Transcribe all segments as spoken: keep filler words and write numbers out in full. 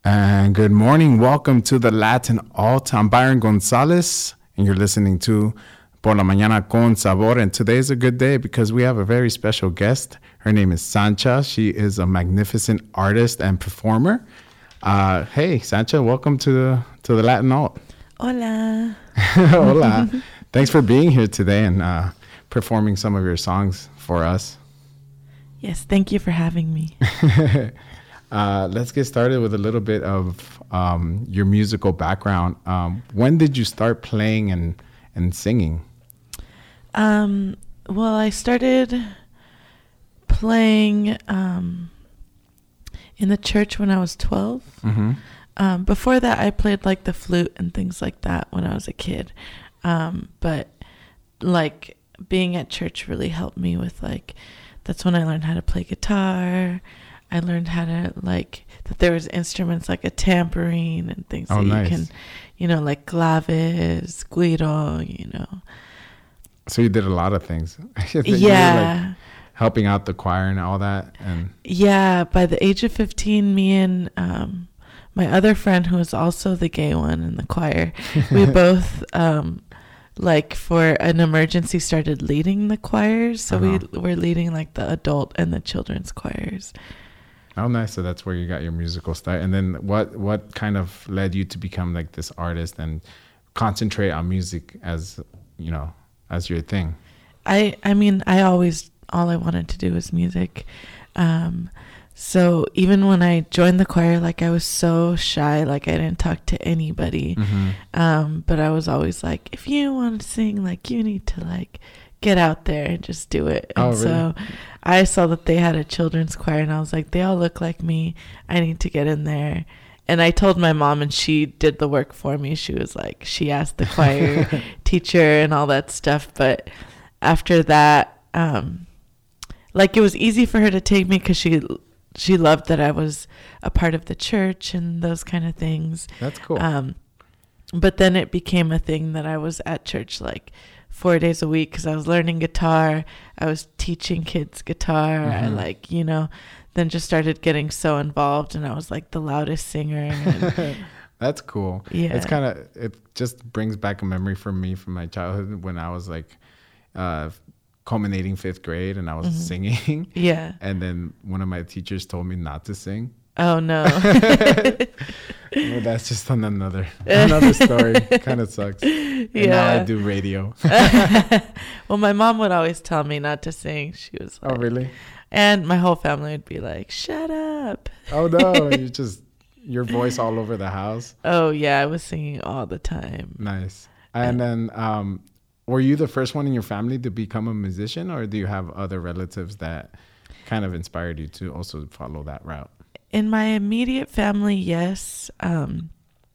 And good morning. Welcome to the Latin Alt. I'm Byron Gonzalez, and you're listening to Por la Mañana con Sabor. And today is a good day because we have a very special guest. Her name is Sancha. She is a magnificent artist and performer. Uh, hey, Sancha, welcome to the, to the Latin Alt. Hola. Hola. Thanks for being here today and uh, performing some of your songs for us. Yes, thank you for having me. Uh, let's get started with a little bit of um, your musical background. Um, when did you start playing and, and singing? Um, well, I started playing um, in the church when I was twelve. Mm-hmm. Um, before that, I played like the flute and things like that when I was a kid. Um, but like being at church really helped me with like, that's when I learned how to play guitar. I learned how to like that there was instruments like a tambourine and things oh, that nice. you can, you know, like claves, guiro, you know. So you did a lot of things. Yeah. You were, like, helping out the choir and all that. And yeah. By the age of fifteen, me and um, my other friend, who was also the gay one in the choir, we both um, like for an emergency started leading the choirs. So uh-huh. we were leading like the adult and the children's choirs. Oh, nice. So that's where you got your musical start. And then what, what kind of led you to become like this artist and concentrate on music as, you know, as your thing? I, I mean, I always, all I wanted to do was music. Um, so even when I joined the choir, like I was so shy, like I didn't talk to anybody. Mm-hmm. Um, but I was always like, if you want to sing, like you need to like get out there and just do it. And oh, really? So I saw that they had a children's choir and I was like, they all look like me. I need to get in there. And I told my mom and she did the work for me. She was like, she asked the choir teacher and all that stuff. But after that, um, like it was easy for her to take me because she, she loved that I was a part of the church and those kind of things. That's cool. Um, but then it became a thing that I was at church like four days a week because I was learning guitar. I was teaching kids guitar. Mm-hmm. I like, you know, then just started getting so involved and I was like the loudest singer. And that's cool. Yeah. It's kind of, it just brings back a memory for me from my childhood when I was like uh, culminating fifth grade and I was mm-hmm. singing. Yeah. And then one of my teachers told me not to sing. Oh, no. Well, that's just on another another story. Kind of sucks. And yeah. Now I do radio. Well, my mom would always tell me not to sing. She was like, oh, really? And my whole family would be like, shut up. Oh, no. You just, your voice all over the house. Oh, yeah. I was singing all the time. Nice. And then, um, were you the first one in your family to become a musician, or do you have other relatives that kind of inspired you to also follow that route? In my immediate family, yes. Um,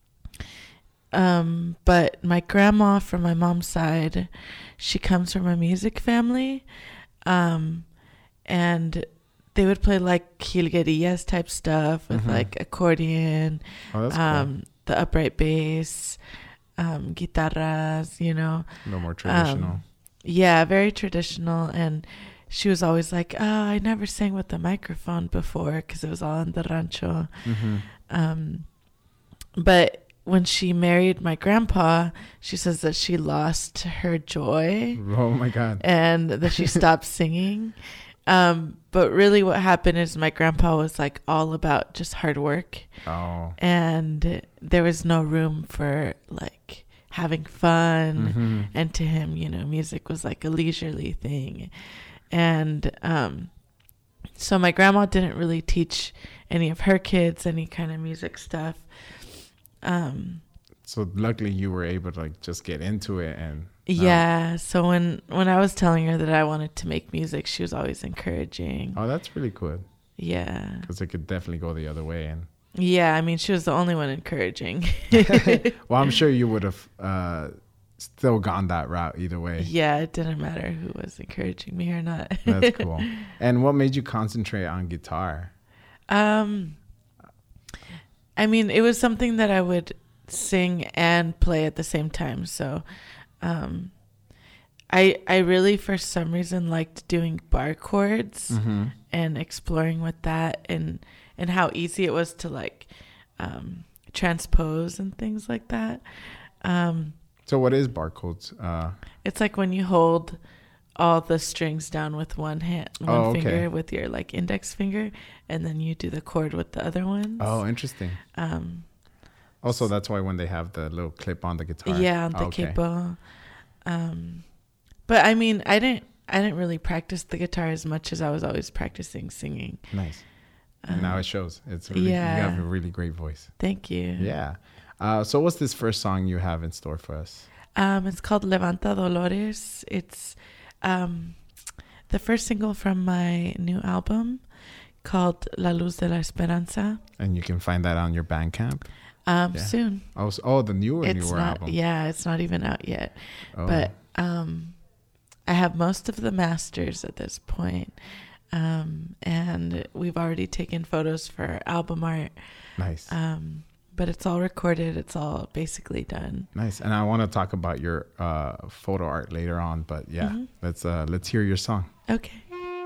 um, but my grandma from my mom's side, she comes from a music family. Um, and they would play like jilguerillas type stuff with mm-hmm. like accordion, oh, that's um, cool. The upright bass, um, guitarras, you know. A little more traditional. Um, yeah, very traditional. And she was always like, oh, I never sang with the microphone before because it was all in the rancho. Mm-hmm. Um, but when she married my grandpa, she says that she lost her joy. Oh, my God. And that she stopped singing. Um, but really what happened is my grandpa was like all about just hard work. Oh. And there was no room for like having fun. Mm-hmm. And to him, you know, music was like a leisurely thing. And um, so my grandma didn't really teach any of her kids any kind of music stuff. Um, so luckily you were able to like just get into it. And yeah. Um, so when, when I was telling her that I wanted to make music, she was always encouraging. Oh, that's really cool. Yeah. Because it could definitely go the other way. And yeah, I mean, she was the only one encouraging. Well, I'm sure you would have uh, still gone that route either way. Yeah, it didn't matter who was encouraging me or not. That's cool. And what made you concentrate on guitar? Um, I mean, it was something that I would sing and play at the same time. So, um, I I really, for some reason, liked doing bar chords mm-hmm. and exploring with that, and and how easy it was to like um, transpose and things like that. Um, so what is bar chords? Uh, it's like when you hold all the strings down with one hand, one oh, okay. finger with your like index finger, and then you do the chord with the other ones. Oh, interesting. Um, also, that's why when they have the little clip on the guitar. Yeah, on the okay. capo. Um, but I mean, I didn't, I didn't really practice the guitar as much as I was always practicing singing. Nice. And um, now it shows. It's really, yeah. You have a really great voice. Thank you. Yeah. Uh, so what's this first song you have in store for us? Um, it's called Levanta Dolores. It's um, the first single from my new album called La Luz de la Esperanza. And you can find that on your Bandcamp? Um, yeah. Soon. Oh, so, oh, the newer, it's newer not, album. Yeah, it's not even out yet. Oh. But um, I have most of the masters at this point. Um, and we've already taken photos for album art. Nice. Um, but it's all recorded. It's all basically done. Nice. And I want to talk about your uh, photo art later on. But yeah, mm-hmm. let's uh, let's hear your song. Okay.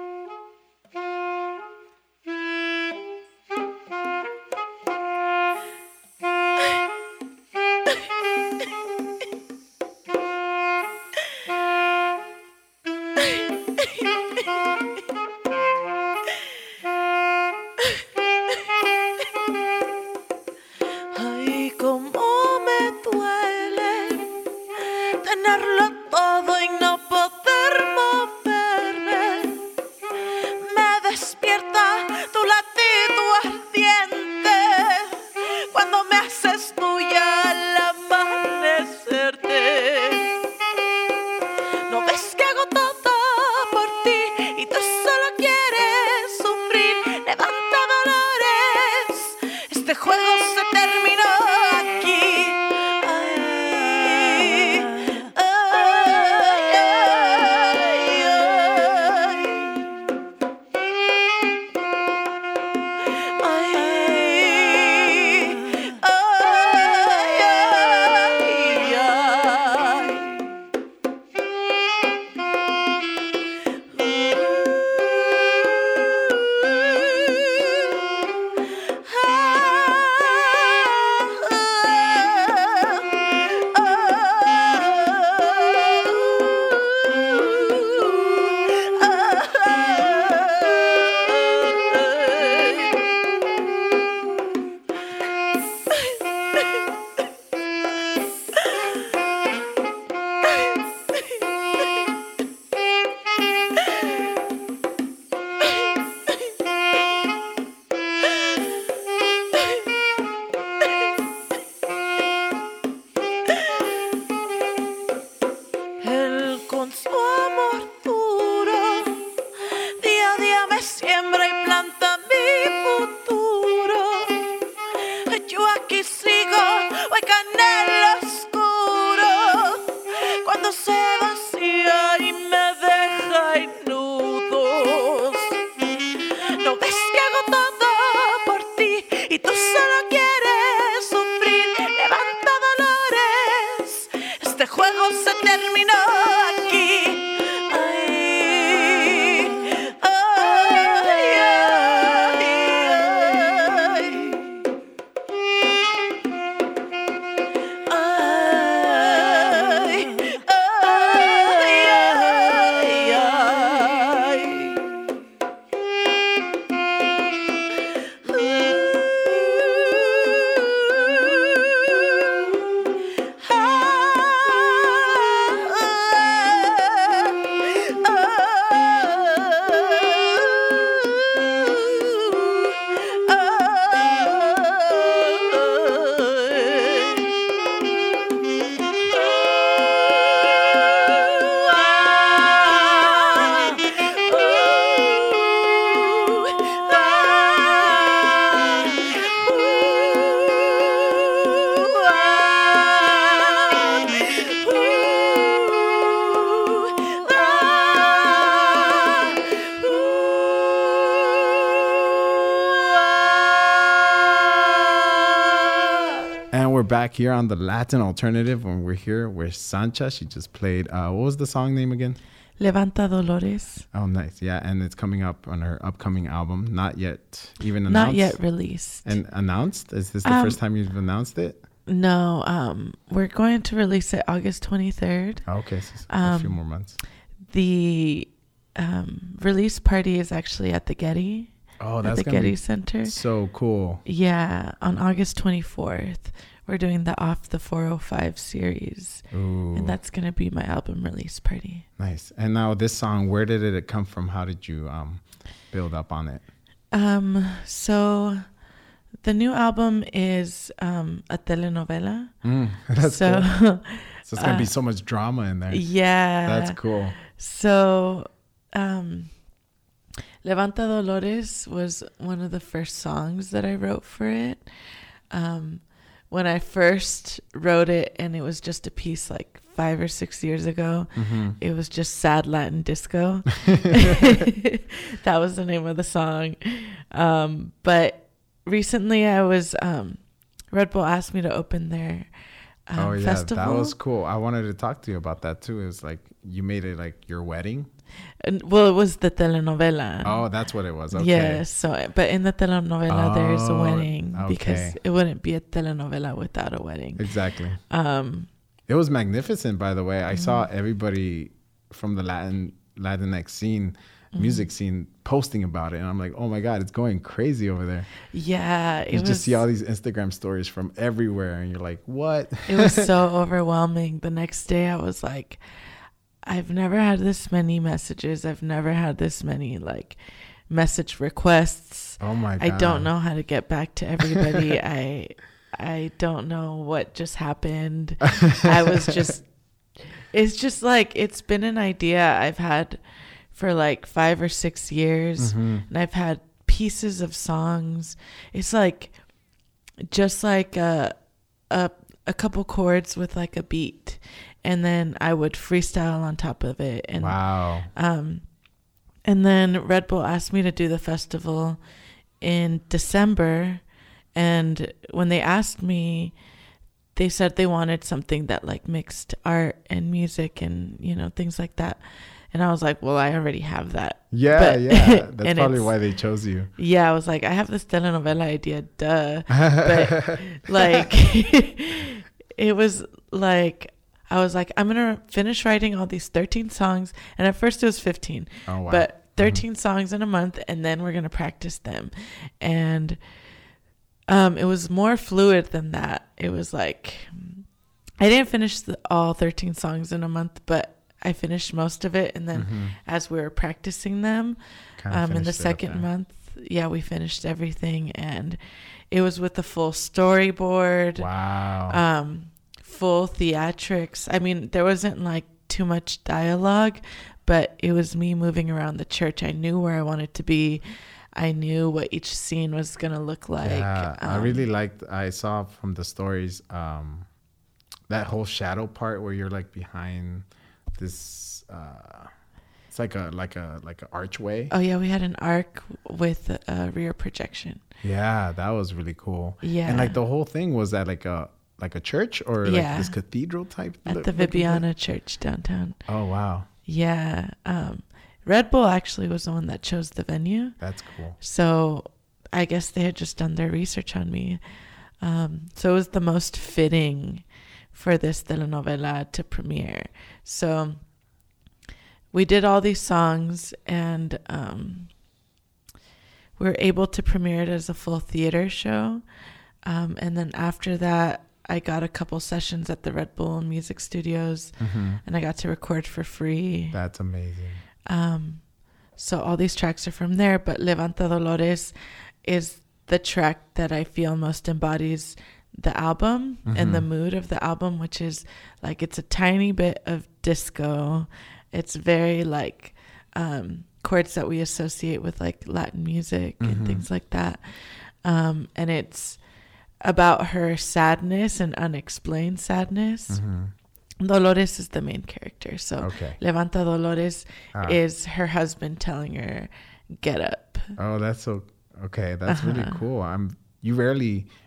Back here on the Latin Alternative when we're here with Sancha. She just played, uh, what was the song name again? Levanta Dolores. Oh, nice. Yeah, and it's coming up on her upcoming album. Not yet even announced. Not yet released. And announced? Is this the um, first time you've announced it? No, um, we're going to release it August twenty-third. Oh, okay, so a um, few more months. The um, release party is actually at the Getty. Oh, that's at the gonna Getty be Center. So cool. Yeah, on August twenty-fourth. We're doing the Off the four oh five series. Ooh. And that's going to be my album release party. Nice. And now this song, where did it come from? How did you um, build up on it? Um, so the new album is um, a telenovela. Mm, that's so, cool. So it's going to uh, be so much drama in there. Yeah. That's cool. So um, Levanta Dolores was one of the first songs that I wrote for it. Um When I first wrote it, and it was just a piece like five or six years ago, mm-hmm. It was just Sad Latin Disco. That was the name of the song. Um, but recently I was, um, Red Bull asked me to open their um, oh, yeah, festival. That was cool. I wanted to talk to you about that too. It was like, you made it like your wedding. And, well, it was the telenovela. Oh, that's what it was. Okay. Yeah. So, but in the telenovela, oh, there is a wedding okay. because it wouldn't be a telenovela without a wedding. Exactly. Um, it was magnificent, by the way. I mm-hmm. saw everybody from the Latin Latinx scene, mm-hmm. music scene, posting about it, and I'm like, oh my God, it's going crazy over there. Yeah, it you was, just see all these Instagram stories from everywhere, and you're like, what? It was so overwhelming. The next day, I was like, I've never had this many messages. I've never had this many like message requests. Oh my God. I don't know how to get back to everybody. I I don't know what just happened. I was just, it's just like, it's been an idea I've had for like five or six years. Mm-hmm. And I've had pieces of songs. It's like, just like a, a, a couple chords with like a beat. And then I would freestyle on top of it. And, wow. Um, and then Red Bull asked me to do the festival in December. And when they asked me, they said they wanted something that like mixed art and music and, you know, things like that. And I was like, well, I already have that. Yeah, but, yeah. That's probably why they chose you. Yeah, I was like, I have this telenovela idea, duh. But like, it was like, I was like, I'm going to finish writing all these thirteen songs. And at first it was fifteen. Oh, wow. But thirteen mm-hmm. songs in a month, and then we're going to practice them. And um, it was more fluid than that. It was like, I didn't finish the, all thirteen songs in a month, but I finished most of it. And then mm-hmm. as we were practicing them um, in the second month, yeah, we finished everything. And it was with the full storyboard. Wow. Um, full theatrics. I mean, there wasn't like too much dialogue, but it was me moving around the church. I knew where I wanted to be. I knew what each scene was going to look like. Yeah, um, I really liked, I saw from the stories, um, that whole shadow part where you're like behind this, uh, it's like a, like a, like an archway. Oh yeah. We had an arc with a rear projection. Yeah. That was really cool. Yeah. And like the whole thing was at like a, like a church or yeah. like this cathedral type? At the Vibiana Church downtown. Oh, wow. Yeah. Um, Red Bull actually was the one that chose the venue. That's cool. So I guess they had just done their research on me. Um, so it was the most fitting for this telenovela to premiere. So we did all these songs, and um, we were able to premiere it as a full theater show. Um, and then after that, I got a couple sessions at the Red Bull Music Studios, mm-hmm. and I got to record for free. That's amazing. Um, so all these tracks are from there, but Levanta Dolores is the track that I feel most embodies the album mm-hmm. and the mood of the album, which is like, it's a tiny bit of disco. It's very like, um, chords that we associate with like Latin music mm-hmm. and things like that. Um, and it's about her sadness and unexplained sadness. Mm-hmm. Dolores is the main character. So okay. Levanta Dolores ah. is her husband telling her, get up. Oh, that's so, okay. That's uh-huh. really cool. I'm, you rarely,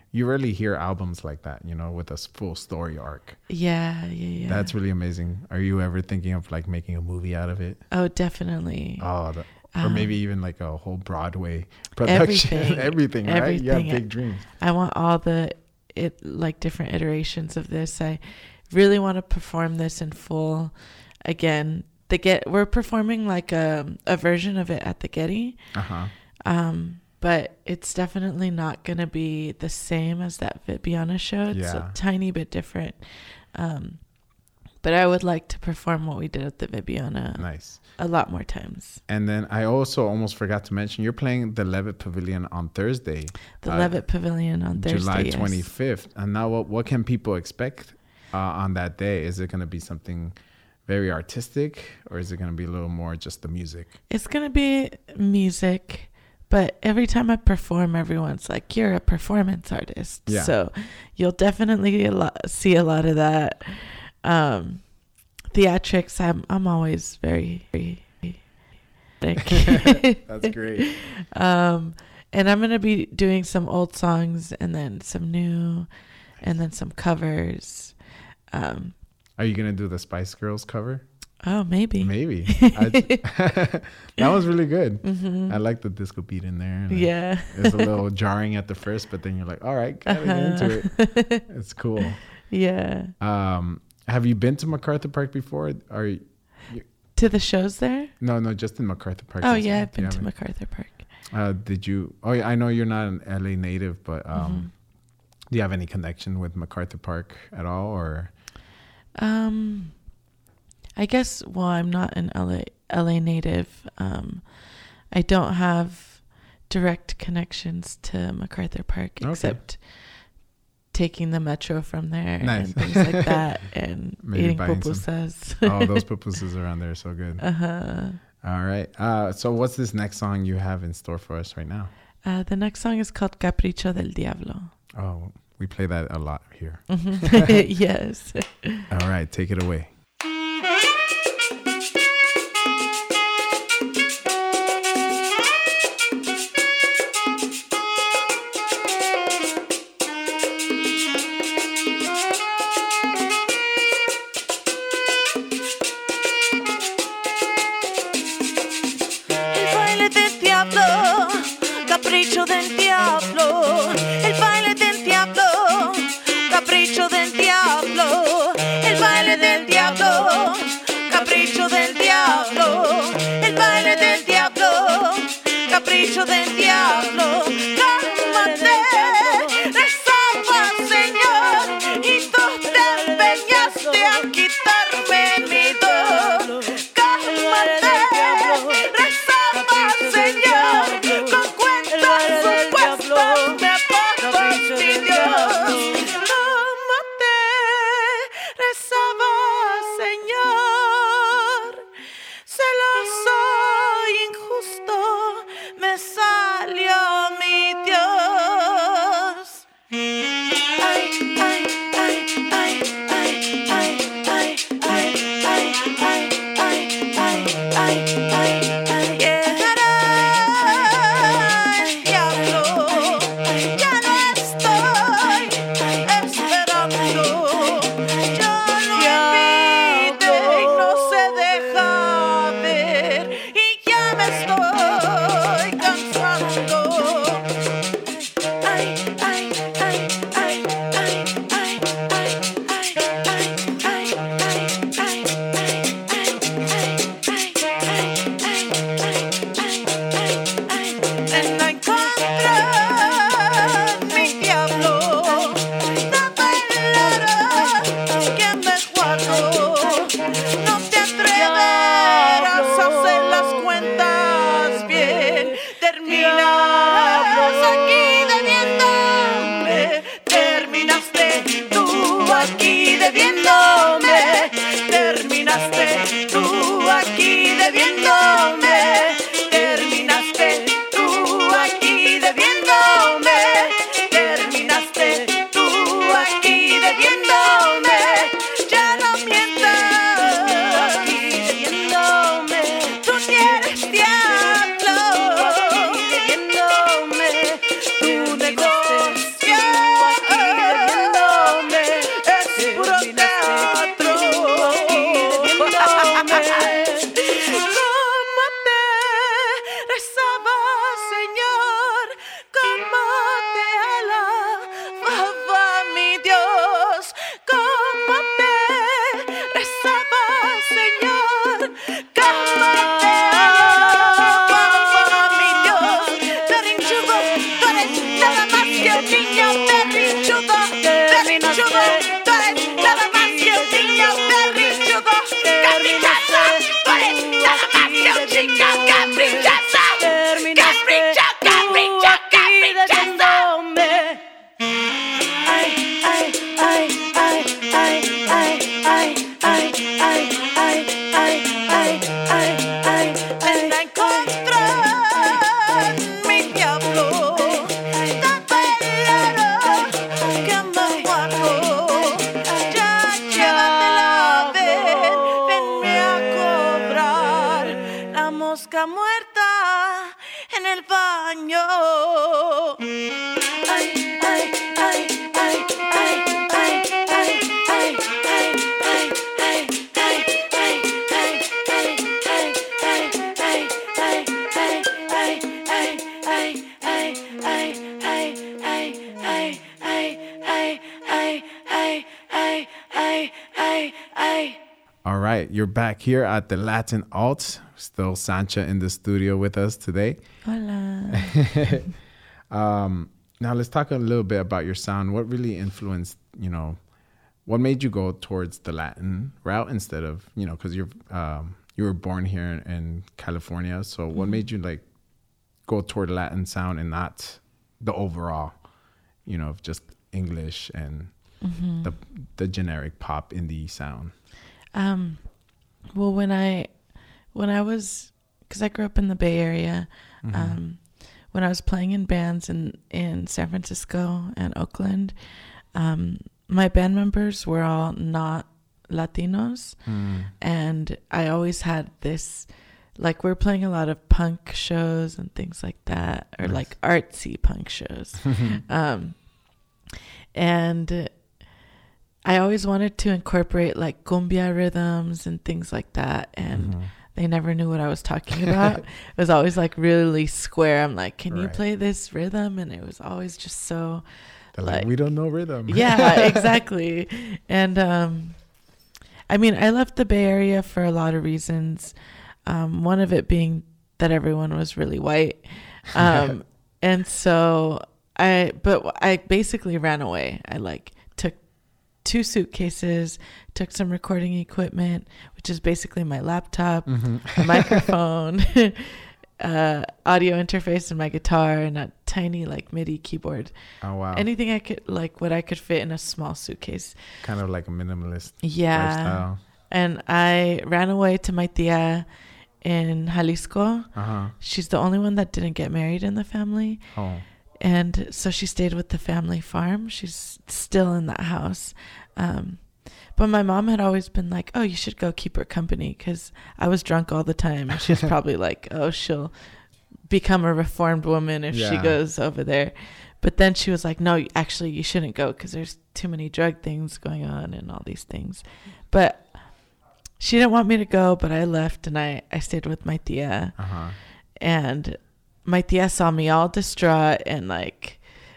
you rarely hear albums like that, you know, with a full story arc. Yeah, yeah, yeah. That's really amazing. Are you ever thinking of like making a movie out of it? Oh, definitely. Oh, the, or Um, maybe even like a whole Broadway production. Everything. everything, right? Everything. You have big dreams. I want all the it like different iterations of this. I really want to perform this in full. Again, the get we're performing like a a version of it at the Getty. Uh-huh. Um, but it's definitely not gonna be the same as that Vibiana show. It's Yeah. a tiny bit different. Um, but I would like to perform what we did at the Vibiana Nice. a lot more times. And then I also almost forgot to mention, you're playing the Levitt Pavilion on Thursday. The uh, Levitt Pavilion on Thursday, July yes. twenty-fifth. And now what, what can people expect uh, on that day? Is it going to be something very artistic, or is it going to be a little more just the music? It's going to be music, but every time I perform, everyone's like, you're a performance artist. Yeah. So you'll definitely a lot, see a lot of that. Um, theatrics, I'm I'm always very, very That's great. Um, and I'm going to be doing some old songs and then some new and then some covers. Um, Are you going to do the Spice Girls cover? oh, maybe. Maybe. I, that was really good. Mm-hmm. I like the disco beat in there. and Yeah. It's a little jarring at the first, but then you're like, all right, gotta get into it. It's cool. Yeah. Um, have you been to MacArthur Park before? Are you, To the shows there? no, no, just in MacArthur Park. Oh, That's yeah, all. I've been You to haven't? MacArthur Park. Uh, did you? Oh, yeah, I know you're not an L A native, but um, Mm-hmm. do you have any connection with MacArthur Park at all, or? Um, I guess, well, I'm not an L A, L A native. Um, I don't have direct connections to MacArthur Park Okay. except taking the metro from there Nice. and things like that and Maybe eating buying some- pupusas. Oh, those pupusas around there are so good. Uh-huh. All right. Uh, so what's this next song you have in store for us right now? Uh, the next song is called Capricho del Diablo. Oh, we play that a lot here. Mhm. Yes. All right, take it away. El baile del diablo, capricho del diablo. El baile del diablo, capricho del diablo. El baile del diablo, capricho del diablo. El baile del diablo, capricho del diablo. Cálmate, rezaba, Señor, y tú te empeñaste a quitarme mi dolor. Cálmate, rezaba, Señor, con cuentas supuestas me apagas, mi Dios. Cálmate, rezaba, Señor, celoso, injusto, me salió mi Dios. Ay, ay, ay, ay, ay, ay, ay, ay, ay, ay, ay, ay, ay, ay, ay, llegará el diablo, ya no estoy esperando, ya lo invité y no se deja ver, y ya me estoy cansando. Ay, ay, ay, ay, ay, right. You're back here at the Latin Alt. Still Sancha in the studio with us today. Hola. um, now let's talk a little bit about your sound. What really influenced, you know, what made you go towards the Latin route instead of, you know, because you're um, you were born here in, in California. So what mm-hmm. made you like go toward Latin sound and not the overall, you know, just English and mm-hmm. the the generic pop indie sound? Um, well, when I when I was, because I grew up in the Bay Area, mm-hmm. um, when I was playing in bands in in San Francisco and Oakland, um, my band members were all not Latinos, mm. and I always had this, like, we're playing a lot of punk shows and things like that, or nice. Like artsy punk shows, um, and I always wanted to incorporate like cumbia rhythms and things like that, and mm-hmm. they never knew what I was talking about. It was always like really square. I'm like, can right. you play this rhythm? And it was always just so They're like, like we don't know rhythm. Yeah, exactly. And um, I mean, I left the Bay Area for a lot of reasons. Um, one of it being that everyone was really white. Um, and so I, but I basically ran away. I like took two suitcases, took some recording equipment, which is basically my laptop, mm-hmm. a microphone, uh, audio interface, and my guitar, and a tiny like MIDI keyboard. Oh wow! Anything I could like, what I could fit in a small suitcase. Kind of like a minimalist. Yeah. Lifestyle. And I ran away to my tia in Jalisco. Uh-huh. She's the only one that didn't get married in the family. Oh. And so she stayed with the family farm. She's still in that house. Um, but my mom had always been like, oh, you should go keep her company, because I was drunk all the time. And she's probably like, oh, she'll become a reformed woman if yeah. she goes over there. But then she was like, no, actually, you shouldn't go because there's too many drug things going on and all these things. But she didn't want me to go, but I left and I, I stayed with my tia. Uh-huh. And my tia saw me all distraught and like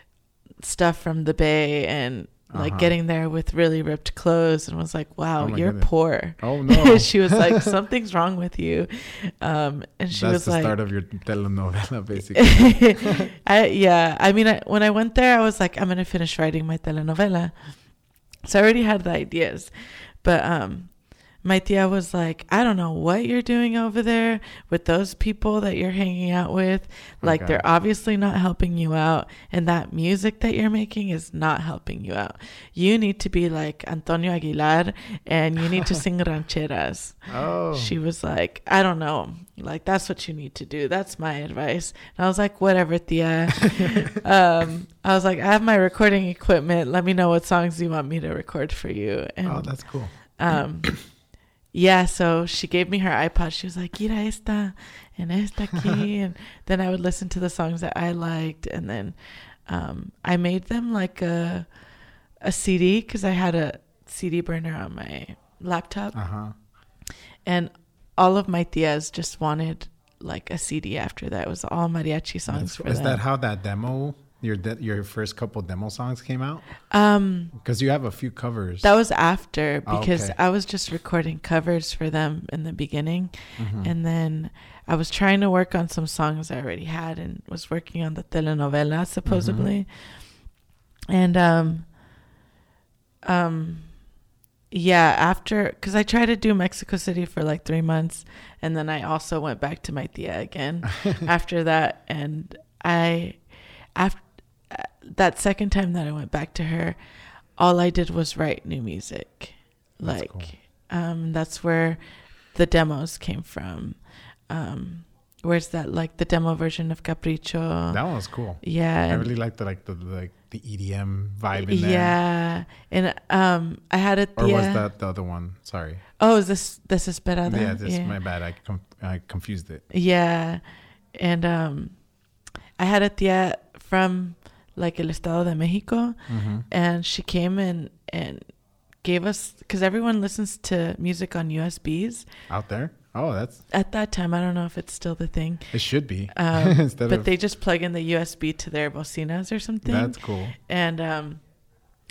stuff from the Bay and like uh-huh. getting there with really ripped clothes, and was like, wow, oh you're goodness. Poor. Oh no. She was like, something's wrong with you. Um, and she That's was the like, start of your telenovela, basically. I, yeah. I mean, I, when I went there, I was like, I'm going to finish writing my telenovela. So I already had the ideas, but, um, my tia was like, I don't know what you're doing over there with those people that you're hanging out with. Like, okay. They're obviously not helping you out. And that music that you're making is not helping you out. You need to be like Antonio Aguilar and you need to sing rancheras. Oh. She was like, I don't know. Like, that's what you need to do. That's my advice. And I was like, whatever, tia. um, I was like, I have my recording equipment. Let me know what songs you want me to record for you. And, oh, that's cool. Um, yeah, so she gave me her iPod. She was like, "Mira esta and esta aquí," and then I would listen to the songs that I liked, and then um, I made them like a a C D because I had a C D burner on my laptop, uh-huh. and all of my tias just wanted like a C D after that. It was all mariachi songs. For is them. That how that demo? Your de- your first couple demo songs came out? Um, because you have a few covers. That was after, because oh, okay. I was just recording covers for them in the beginning. Mm-hmm. And then I was trying to work on some songs I already had and was working on the telenovela, supposedly. Mm-hmm. And, um, um, yeah, after, because I tried to do Mexico City for like three months. And then I also went back to my tia again after that. And I, after, that second time that I went back to her, all I did was write new music. That's like, cool. um, that's where the demos came from. Um, where's that, like the demo version of Capricho? That one was cool. Yeah. I really liked the, like the, like the E D M vibe in there. Yeah. And, um, I had a tia. Or was that the other one? Sorry. Oh, is this, Desesperada? Yeah, this yeah. my bad. I, com- I confused it. Yeah. And, um, I had a tia from like El Estado de Mexico, mm-hmm. and she came in and gave us, because everyone listens to music on U S Bs out there. Oh, that's at that time. I don't know if it's still the thing. It should be. Um, Instead but of... they just plug in the U S B to their bocinas or something. That's cool. And um,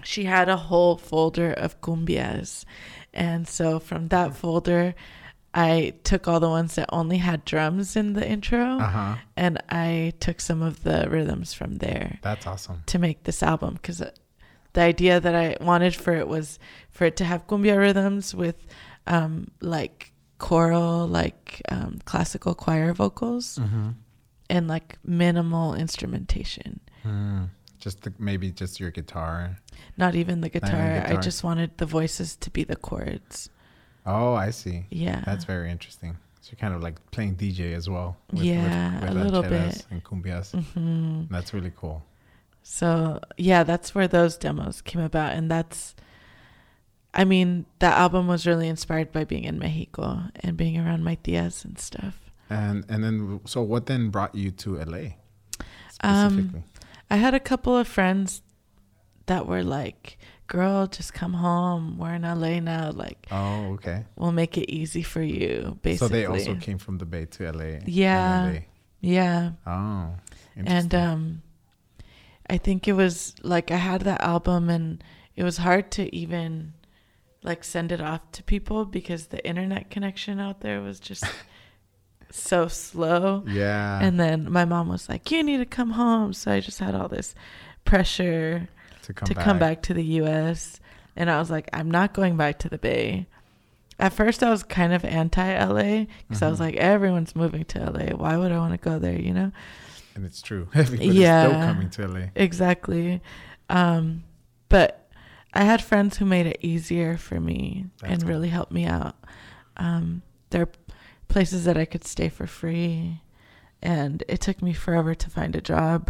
she had a whole folder of cumbias. And so from that folder, I took all the ones that only had drums in the intro, Uh-huh. and I took some of the rhythms from there That's awesome. to make this album, because the idea that I wanted for it was for it to have cumbia rhythms with um, like choral, like um, classical choir vocals, Mm-hmm. and like minimal instrumentation. Mm. Just the, maybe just your guitar. Not even the even guitar. guitar. I just wanted the voices to be the chords. Oh, I see. Yeah. That's very interesting. So you're kind of like playing D J as well. Yeah, a little rancheras bit. and cumbias. hmm That's really cool. So yeah, that's where those demos came about. And that's, I mean, that album was really inspired by being in Mexico and being around my tias and stuff. And and then, so what then brought you to L A Um, specifically? I had a couple of friends that were like, girl, just come home. We're in L A now. Like, Oh, okay. we'll make it easy for you, basically. So they also came from the Bay to L A. and Yeah. then they- Yeah. Oh, And interesting. um, I think it was like I had that album, and it was hard to even like send it off to people because the internet connection out there was just so slow. yeah. And then my mom was like, you need to come home. So I just had all this pressure to come to back. come back to the U S. And I was like, I'm not going back to the Bay. At first, I was kind of anti-L A because I was Mhm. like, everyone's moving to L A. Why would I want to go there, you know? And it's true. Everybody's Yeah. still coming to L A. Exactly. Um, but I had friends who made it easier for me That's and cool. really helped me out. Um, there are places that I could stay for free, and it took me forever to find a job.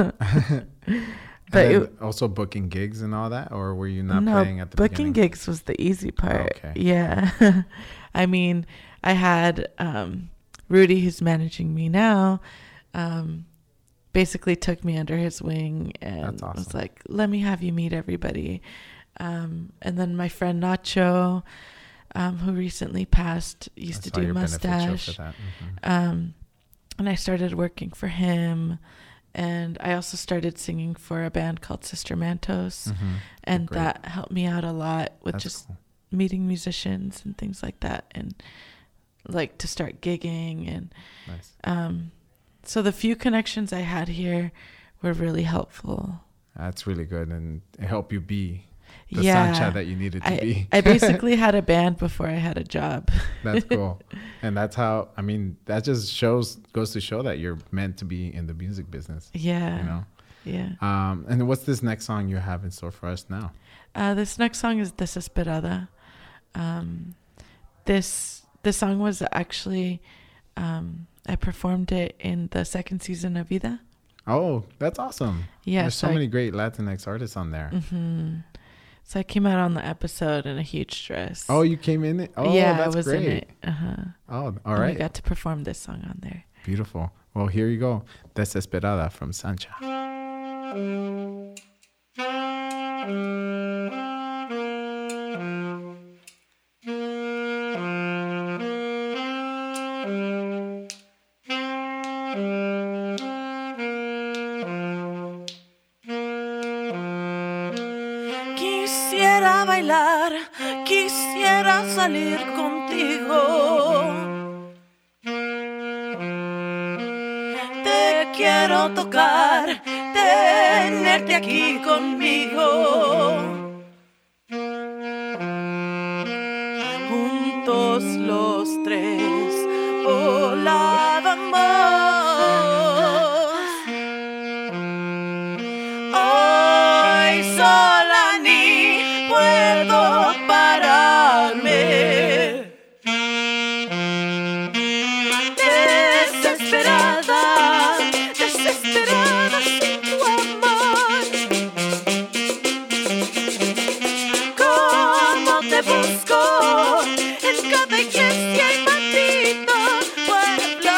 But and it, also booking gigs and all that, or were you not no, playing at the booking beginning? gigs was the easy part. Okay. Yeah. I mean, I had um, Rudy, who's managing me now, um, basically took me under his wing and That's awesome. was like, let me have you meet everybody. Um, and then my friend Nacho, um, who recently passed, used I to saw do your benefit show Mustache. for that. Mhm. Um, and I started working for him. And I also started singing for a band called Sister Mantos. Mhm. And Great. that helped me out a lot with That's just cool. meeting musicians and things like that, and like to start gigging. And Nice. um, so the few connections I had here were really helpful. That's really good, and it helped you be the yeah. Sancha that you needed to I, be. I basically had a band before I had a job. That's cool. And that's how, I mean, that just shows, goes to show that you're meant to be in the music business, Yeah. you know? Yeah. Um, and what's this next song you have in store for us now? Uh, this next song is Desesperada. Um, this this song was actually, um, I performed it in the second season of Vida. Oh, that's awesome. Yeah, There's so so I- many great Latinx artists on there. hmm So I came out on the episode in a huge dress. Oh, you came in it? Oh, yeah, that's I was great. in it. Uh-huh. Oh, all And I right. got to perform this song on there. Beautiful. Well, here you go. Desesperada from Sancha. Quisiera bailar, quisiera salir contigo. Te quiero tocar, tenerte aquí conmigo. Juntos los tres volábamos. Hoy sola ni puedo pararme. Desesperada, desesperada sin tu amor. Cómo te busco en cada iglesia y maldito pueblo.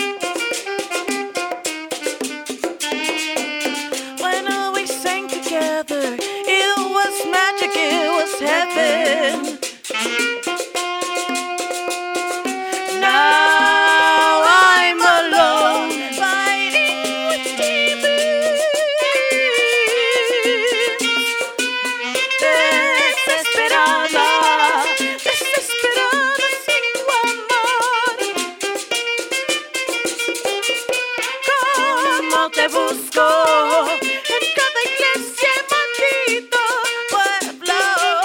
When we sang together together. It was magic, it was heaven. Now I'm alone, fighting with demons. Desesperada, desesperada sin tu amor. ¿Cómo te busco en cada iglesia y maldito pueblo?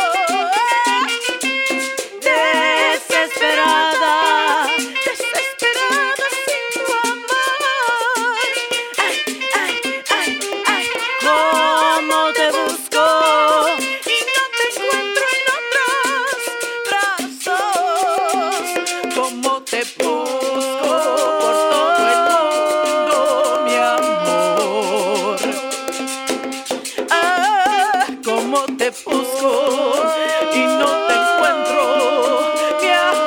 Desesperada, desesperada sin tu amor. Ay, ay, ay, ay, ¿cómo te busco y no te encuentro en otros brazos? ¿Cómo te busco por todo el mundo, mi amor? Ah, ¿cómo te busco y no te encuentro, mi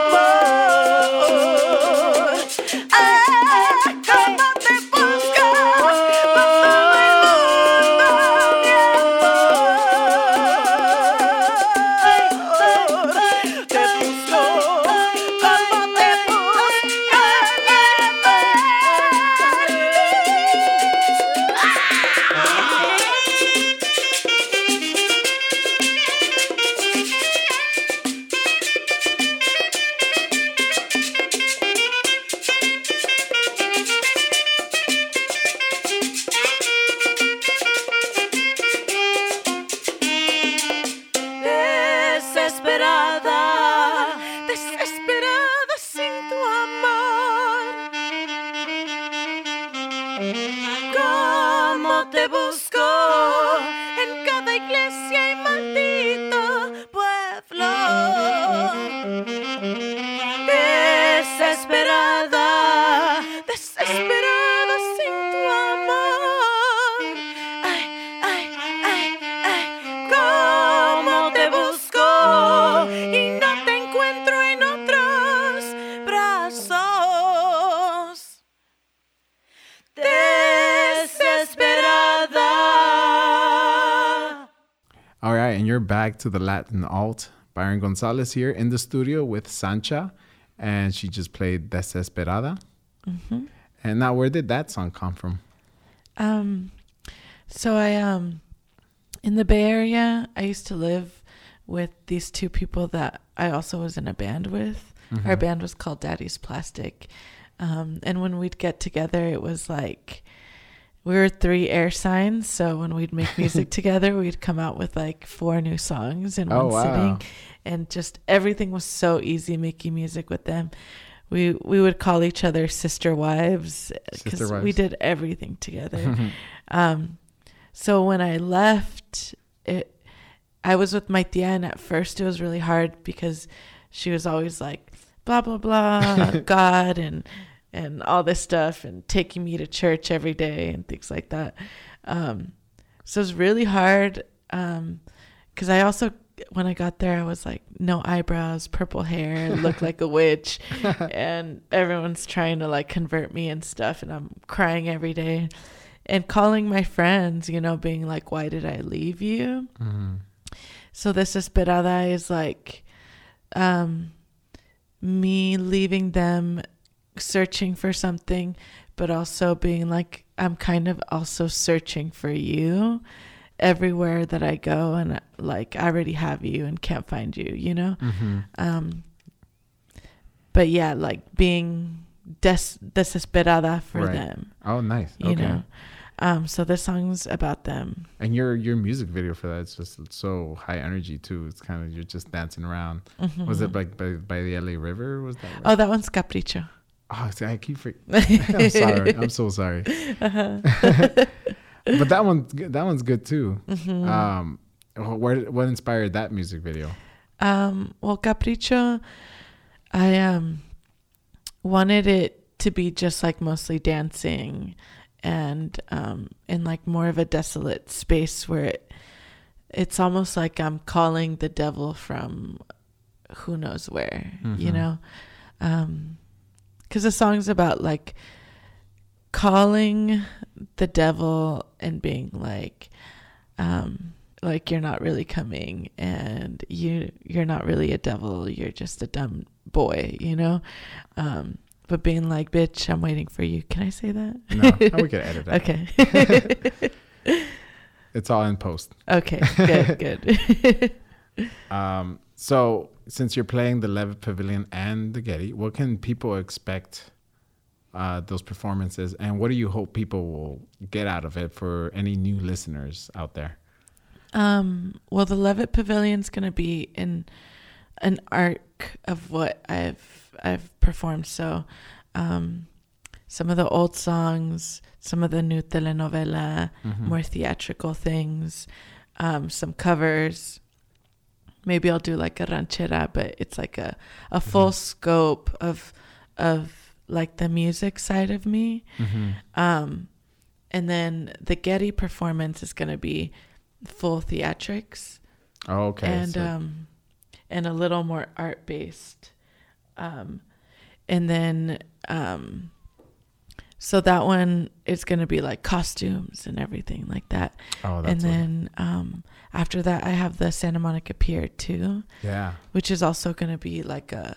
amor? Ah, ¿cómo te busco por todo el mundo, mi amor? Te busco, ¿cómo te busco, mi Desesperada, desesperada sin tu amor. ¿Cómo te busco en cada iglesia y maldito pueblo? Desesperada, desesperada sin tu amor. Ay, ay, ay, ay, ¿cómo te busco y no te encuentro en otros brazos? Desesperada. All right, and you're back to the Latin alt. Byron Gonzalez here in the studio with Sancha, and she just played Desesperada. Mm-hmm. And now, where did that song come from? Um, so I um, in the Bay Area, I used to live with these two people that I also was in a band with. Mhm. Our band was called Daddy's Plastic, um, and when we'd get together, it was like we were three air signs. So when we'd make music together, we'd come out with like four new songs in Oh, one wow. sitting, and just everything was so easy making music with them. We we would call each other sister wives because Sister we wives. did everything together. um, so when I left, it I was with my tia, and at first it was really hard because she was always like blah blah blah God and and all this stuff and taking me to church every day and things like that. Um, so it was really hard um, because I also, when I got there, I was like, no eyebrows, purple hair, look like a witch. And everyone's trying to like convert me and stuff. And I'm crying every day and calling my friends, you know, being like, why did I leave you? Mhm. So this Desesperada is like um, me leaving them, searching for something, but also being like, I'm kind of also searching for you everywhere that I go, and like I already have you and can't find you, you know? Mhm. Um, but yeah, like being des- desesperada for Right. them, Oh, nice. you Okay. know? Um, so this song's about them. And your your music video for that is just so high energy too. It's kind of, you're just dancing around. Mhm. Was it like by, by the L A River? Was that right? Oh, that one's Capricho. Oh, see, I keep forgetting. I'm sorry. I'm so sorry. Uh-huh. But that one's good. That one's good too. Mhm. Um, where what inspired that music video? Um, well, Capricho, I um wanted it to be just like mostly dancing and um in like more of a desolate space where it it's almost like I'm calling the devil from who knows where, you Mhm. know? Um, because the song's about like calling the devil and being like, um, like you're not really coming, and you you're not really a devil. You're just a dumb boy, you know. Um, but being like, bitch, I'm waiting for you. Can I say that? No, we can edit that. Okay. It's all in post. Okay, good, good. Um, so since you're playing the Levitt Pavilion and the Getty, what can people expect uh, those performances, and what do you hope people will get out of it for any new listeners out there? Um, well, the Levitt Pavilion's going to be in an arc of what I've I've performed. So, um, some of the old songs, some of the new telenovela, Mm-hmm. more theatrical things, um, some covers. Maybe I'll do like a ranchera, but it's like a, a full Mm-hmm. scope of of like the music side of me. Mm-hmm. Um, and then the Getty performance is going to be full theatrics. Oh, okay. And so- um, and a little more art based. Um, and then um, so that one is going to be like costumes and everything like that. oh, that's And what- then um, after that, I have the Santa Monica Pier too, yeah. which is also going to be like a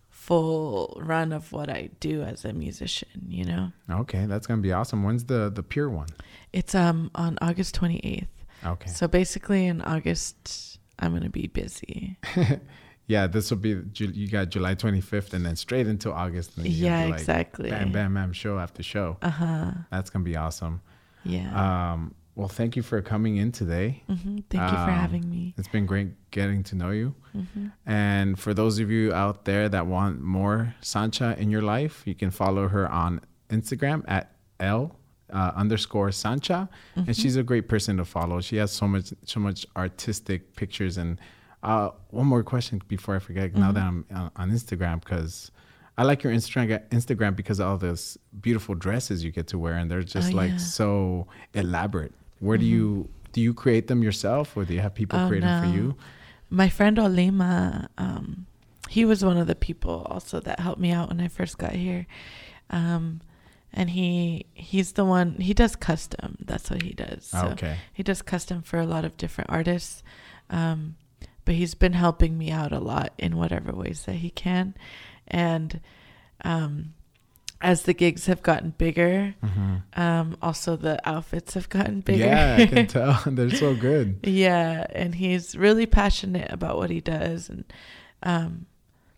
full run of what I do as a musician, you know. Okay, that's gonna be awesome. When's the the pure one? It's um on August twenty-eighth. Okay. So basically in August, I'm going to be busy. Yeah, this will be Ju- you got July twenty-fifth, and then straight into August. And you're gonna Yeah, be like, exactly. Bam, bam, bam, show after show. Uh-huh. That's gonna be awesome. Yeah. Um, well, thank you for coming in today. hmm Thank you for um, having me. It's been great getting to know you. hmm And for those of you out there that want more Sancha in your life, you can follow her on Instagram at L uh, underscore Sancha. Mm-hmm. And she's a great person to follow. She has so much, so much artistic pictures. And uh, one more question before I forget, now Mm-hmm. that I'm uh, on Instagram, because I like your Instagram Instagram because of all those beautiful dresses you get to wear. And they're just Oh, like yeah. so elaborate. Where do you, do you create them yourself, or do you have people Oh, create them for no. you? My friend Olima, um, he was one of the people also that helped me out when I first got here. Um, and he he's the one, he does custom. That's what he does. So Okay. he does custom for a lot of different artists. Um, but he's been helping me out a lot in whatever ways that he can. And um, as the gigs have gotten bigger, Mm-hmm. um, also the outfits have gotten bigger. Yeah, I can tell. They're so good. Yeah, and he's really passionate about what he does, and um,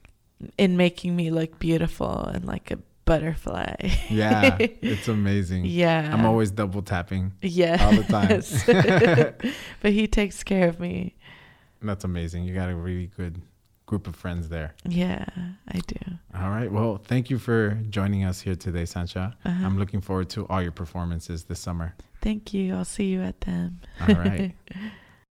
in making me look beautiful and like a butterfly. Yeah, it's amazing. Yeah, I'm always double tapping. yeah all the time. But he takes care of me. That's amazing. You got a really good group of friends there. Yeah, I do. All right. Well, thank you for joining us here today, Sancha. Uh-huh. I'm looking forward to all your performances this summer. Thank you. I'll see you at them. All right.